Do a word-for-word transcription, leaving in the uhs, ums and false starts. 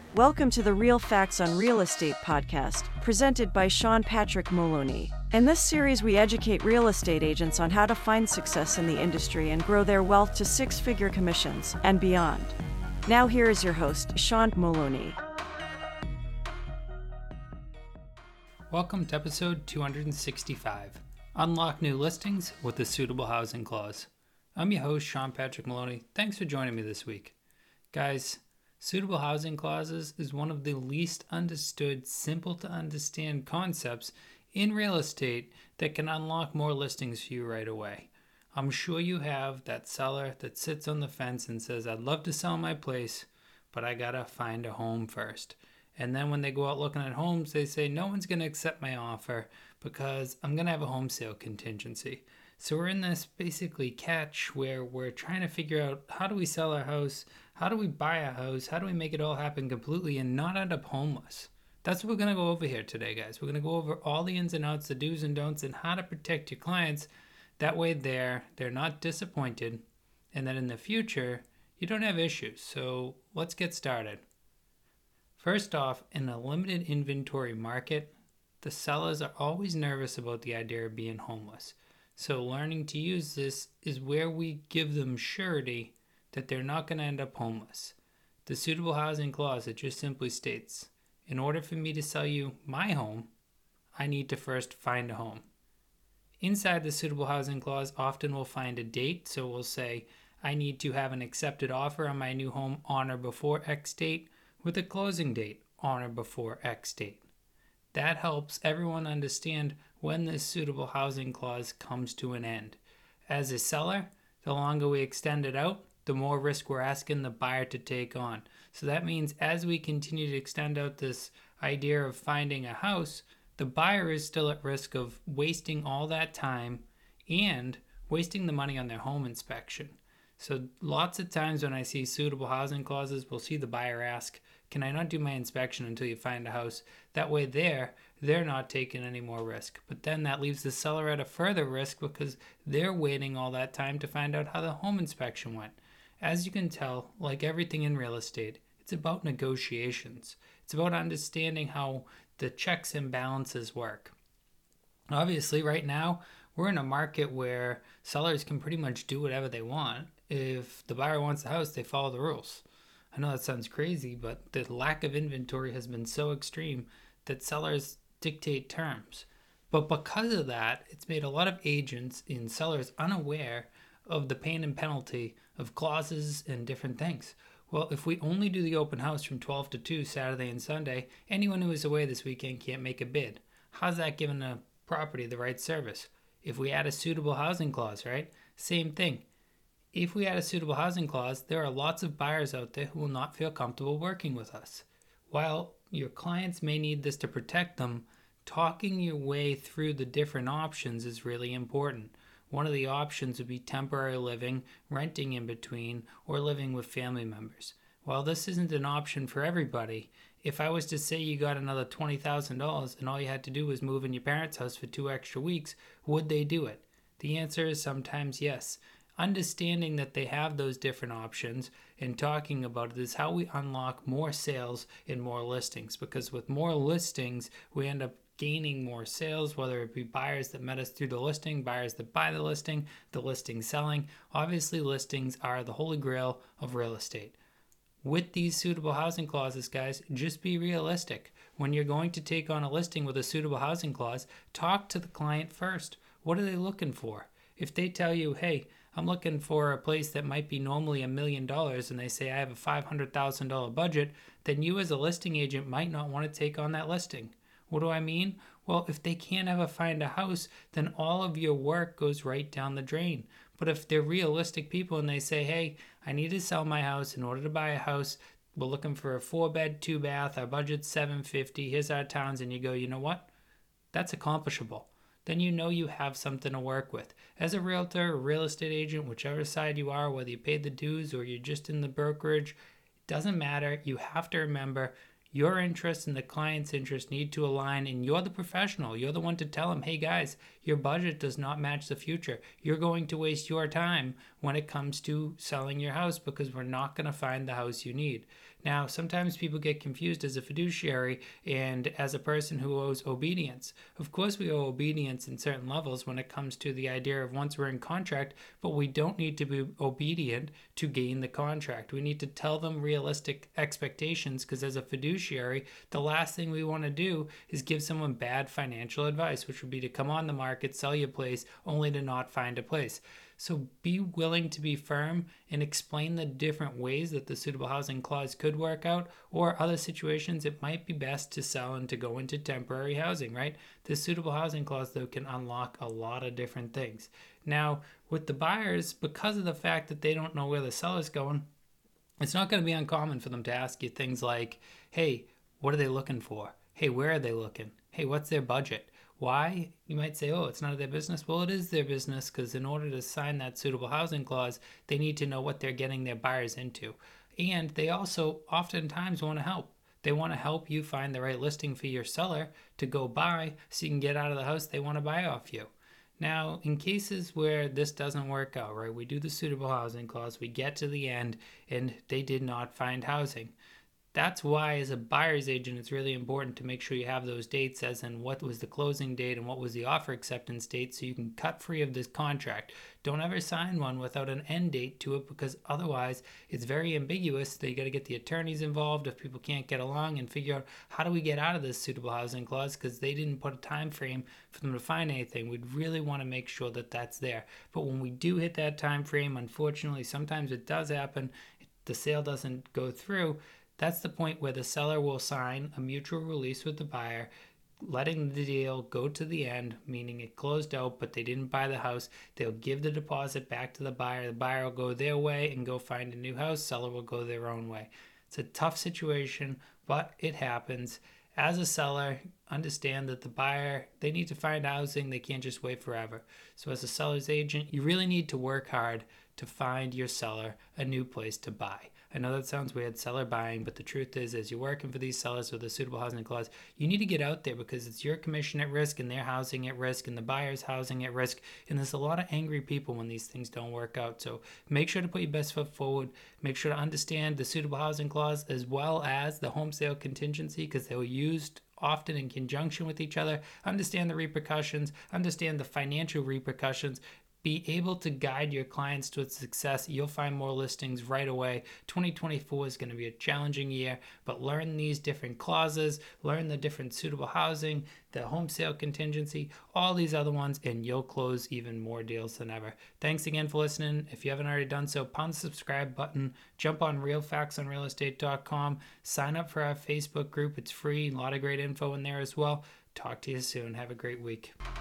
Welcome to the Real Facts on Real Estate podcast, presented by Sean Patrick Moloney. In this series, we educate real estate agents on how to find success in the industry and grow their wealth to six-figure commissions and beyond. Now here is your host, Sean Moloney. Welcome to episode two hundred sixty-five, Unlock New Listings with the Suitable Housing Clause. I'm your host, Sean Patrick Moloney. Thanks for joining me this week. Guys, suitable housing clauses is one of the least understood, simple to understand concepts in real estate that can unlock more listings for you right away. I'm sure you have that seller that sits on the fence and says, I'd love to sell my place, but I gotta find a home first. And then when they go out looking at homes, they say, no one's gonna accept my offer because I'm gonna have a home sale contingency. So we're in this basically catch where we're trying to figure out, how do we sell our house? How do we buy a house? How do we make it all happen completely and not end up homeless? That's what we're going to go over here today, guys. We're going to go over all the ins and outs, the do's and don'ts, and how to protect your clients. That way they're, they're not disappointed, and that in the future, you don't have issues. So let's get started. First off, in a limited inventory market, the sellers are always nervous about the idea of being homeless. So learning to use this is where we give them surety that they're not going to end up homeless. The suitable housing clause, it just simply states, in order for me to sell you my home, I need to first find a home. Inside the suitable housing clause, often we'll find a date, so we'll say, I need to have an accepted offer on my new home on or before X date, with a closing date on or before X date. That helps everyone understand when this suitable housing clause comes to an end. As a seller, the longer we extend it out, the more risk we're asking the buyer to take on. So that means as we continue to extend out this idea of finding a house, the buyer is still at risk of wasting all that time and wasting the money on their home inspection. So lots of times when I see suitable housing clauses, we'll see the buyer ask, can I not do my inspection until you find a house? That way there, they're not taking any more risk. But then that leaves the seller at a further risk because they're waiting all that time to find out how the home inspection went. As you can tell, like everything in real estate, it's about negotiations. It's about understanding how the checks and balances work. Obviously, right now, we're in a market where sellers can pretty much do whatever they want. If the buyer wants the house, they follow the rules. I know that sounds crazy, but the lack of inventory has been so extreme that sellers dictate terms. But because of that, it's made a lot of agents and sellers unaware of the pain and penalty of clauses and different things. Well, if we only do the open house from twelve to two Saturday and Sunday, anyone who is away this weekend can't make a bid. How's that giving a property the right service? If we add a suitable housing clause, right? Same thing. If we add a suitable housing clause, there are lots of buyers out there who will not feel comfortable working with us. While your clients may need this to protect them, talking your way through the different options is really important. One of the options would be temporary living, renting in between, or living with family members. While this isn't an option for everybody, if I was to say you got another twenty thousand dollars and all you had to do was move in your parents' house for two extra weeks, would they do it? The answer is sometimes yes. Understanding that they have those different options and talking about it is how we unlock more sales and more listings, because with more listings, we end up gaining more sales, whether it be buyers that met us through the listing, buyers that buy the listing, the listing selling. Obviously, listings are the holy grail of real estate. With these suitable housing clauses, guys, just be realistic. When you're going to take on a listing with a suitable housing clause, talk to the client first. What are they looking for? If they tell you, hey, I'm looking for a place that might be normally a million dollars and they say I have a five hundred thousand dollars budget, then you as a listing agent might not want to take on that listing. What do I mean? Well, if they can't ever find a house, then all of your work goes right down the drain. But if they're realistic people and they say, hey, I need to sell my house in order to buy a house, we're looking for a four bed, two bath, our budget's seven hundred fifty dollars, here's our towns, and you go, you know what? That's accomplishable. Then you know you have something to work with. As a realtor, a real estate agent, whichever side you are, whether you paid the dues or you're just in the brokerage, it doesn't matter. You have to remember your interest and the client's interest need to align, and you're the professional. You're the one to tell them, hey guys, Your budget does not match the future. You're going to waste your time when it comes to selling your house because we're not going to find the house you need. Now, sometimes people get confused as a fiduciary and as a person who owes obedience. Of course, we owe obedience in certain levels when it comes to the idea of once we're in contract, but we don't need to be obedient to gain the contract. We need to tell them realistic expectations because as a fiduciary, the last thing we want to do is give someone bad financial advice, which would be to come on the market, sell your place, only to not find a place. So be willing to be firm and explain the different ways that the suitable housing clause could work out, or other situations it might be best to sell and to go into temporary housing, right? The suitable housing clause, though, can unlock a lot of different things. Now, with the buyers, because of the fact that they don't know where the seller's going, it's not going to be uncommon for them to ask you things like, hey, what are they looking for? Hey, where are they looking? Hey, what's their budget? Why? You might say, oh, it's none of their business. Well, it is their business because in order to sign that suitable housing clause, they need to know what they're getting their buyers into. And they also oftentimes want to help. They want to help you find the right listing for your seller to go buy so you can get out of the house they want to buy off you. Now, in cases where this doesn't work out, right, we do the suitable housing clause, we get to the end, and they did not find housing. That's why, as a buyer's agent, it's really important to make sure you have those dates, as in what was the closing date and what was the offer acceptance date, so you can cut free of this contract. Don't ever sign one without an end date to it, because otherwise it's very ambiguous. They got to get the attorneys involved if people can't get along and figure out how do we get out of this suitable housing clause because they didn't put a time frame for them to find anything. We'd really want to make sure that that's there. But when we do hit that time frame, unfortunately, sometimes it does happen. The sale doesn't go through. That's the point where the seller will sign a mutual release with the buyer, letting the deal go to the end, meaning it closed out, but they didn't buy the house. They'll give the deposit back to the buyer. The buyer will go their way and go find a new house. Seller will go their own way. It's a tough situation, but it happens. As a seller, understand that the buyer, they need to find housing. They can't just wait forever. So as a seller's agent, you really need to work hard to find your seller a new place to buy. I know that sounds weird, seller buying, but the truth is, as you're working for these sellers with a suitable housing clause, you need to get out there because it's your commission at risk and their housing at risk and the buyer's housing at risk. And there's a lot of angry people when these things don't work out. So make sure to put your best foot forward. Make sure to understand the suitable housing clause as well as the home sale contingency because they were used often in conjunction with each other. Understand the repercussions, understand the financial repercussions. Be able to guide your clients to its success. You'll find more listings right away. twenty twenty-four is going to be a challenging year, but learn these different clauses, learn the different suitable housing, the home sale contingency, all these other ones, and you'll close even more deals than ever. Thanks again for listening. If you haven't already done so, pound the subscribe button, jump on real facts on real estate dot com, sign up for our Facebook group. It's free, a lot of great info in there as well. Talk to you soon. Have a great week.